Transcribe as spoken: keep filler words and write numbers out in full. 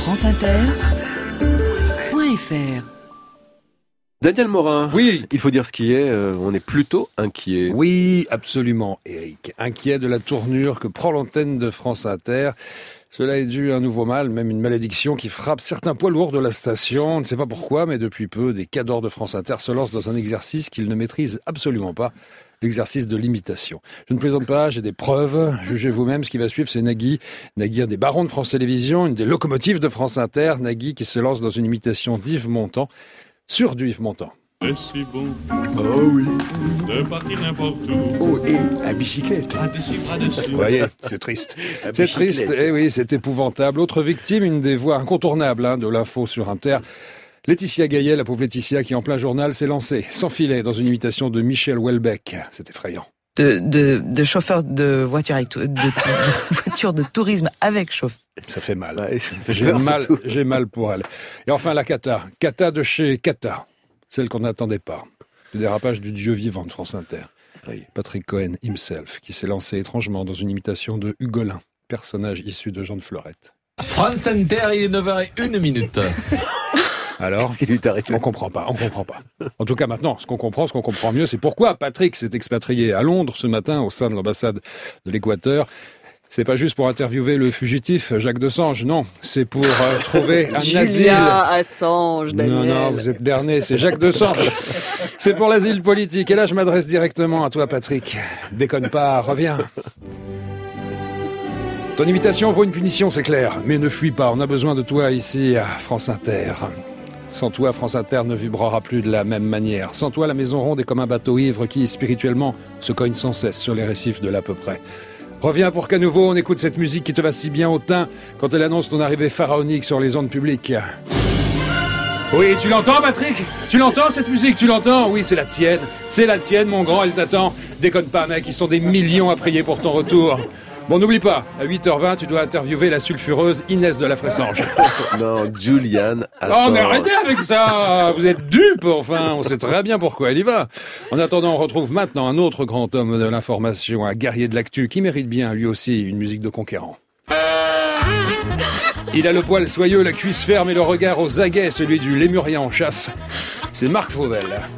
franceinter.fr. Daniel Morin, oui, il faut dire ce qui est, euh, on est plutôt inquiet. Oui, absolument, Eric. Inquiet de la tournure que prend l'antenne de France Inter. Cela est dû à un nouveau mal, même une malédiction qui frappe certains poids lourds de la station. On ne sait pas pourquoi, mais depuis peu, des cadors de France Inter se lancent dans un exercice qu'ils ne maîtrisent absolument pas, l'exercice de l'imitation. Je ne plaisante pas, j'ai des preuves. Jugez vous-même, ce qui va suivre, c'est Nagui. Nagui, un des barons de France Télévisions, une des locomotives de France Inter. Nagui qui se lance dans une imitation d'Yves Montand, sur du Yves Montand. C'est si bon Oh oui. de partir n'importe où. Oh, et à bicyclette. Bras dessus, bras dessous. Vous voyez, c'est triste. À C'est bicyclette. triste, eh oui, c'est épouvantable. Autre victime, une des voix incontournables hein, de l'info sur Inter. Laetitia Gaillet, la pauvre Laetitia qui en plein journal s'est lancée, sans filet, dans une imitation de Michel Houellebecq. C'est effrayant. De, de, de chauffeur de voiture, avec, de, de, de voiture de tourisme avec chauffeur. Ça fait mal. Ouais, ça fait J'ai peur, mal, surtout. j'ai mal pour elle. Et enfin la Cata. Cata de chez Cata. Celle qu'on n'attendait pas. Le dérapage du dieu vivant de France Inter. Oui. Patrick Cohen himself, qui s'est lancé étrangement dans une imitation de Hugolin, personnage issu de Jean de Fleurette. France Inter, il est neuf heures zéro une minute. Alors, Qu'est-ce qui lui est arrivé ? on comprend pas, on comprend pas. En tout cas, maintenant, ce qu'on comprend, ce qu'on comprend mieux, c'est pourquoi Patrick s'est expatrié à Londres ce matin au sein de l'ambassade de l'Équateur. C'est pas juste pour interviewer le fugitif Jacques Desange, non. C'est pour euh, trouver un asile. Julia Assange, Daniel. Non, non, vous êtes berné, c'est Jacques Desange. C'est pour l'asile politique. Et là, je m'adresse directement à toi, Patrick. Déconne pas, reviens. Ton imitation vaut une punition, c'est clair. Mais ne fuis pas, on a besoin de toi ici à France Inter. Sans toi, France Inter ne vibrera plus de la même manière. Sans toi, la maison ronde est comme un bateau ivre qui, spirituellement, se cogne sans cesse sur les récifs de l'à peu près. Reviens pour qu'à nouveau on écoute cette musique qui te va si bien au teint quand elle annonce ton arrivée pharaonique sur les ondes publiques. Oui, tu l'entends, Patrick ? Tu l'entends, cette musique ? Tu l'entends ? Oui, c'est la tienne. C'est la tienne, mon grand, elle t'attend. Déconne pas, mec, ils sont des millions à prier pour ton retour. Bon, n'oublie pas, à huit heures vingt, tu dois interviewer la sulfureuse Inès de la Fressange. Non, Julian Assange. Oh, mais arrêtez avec ça! Vous êtes dupes, enfin! On sait très bien pourquoi elle y va. En attendant, on retrouve maintenant un autre grand homme de l'information, un guerrier de l'actu, qui mérite bien, lui aussi, une musique de conquérant. Il a le poil soyeux, la cuisse ferme et le regard aux aguets, celui du lémurien en chasse. C'est Marc Fauvel.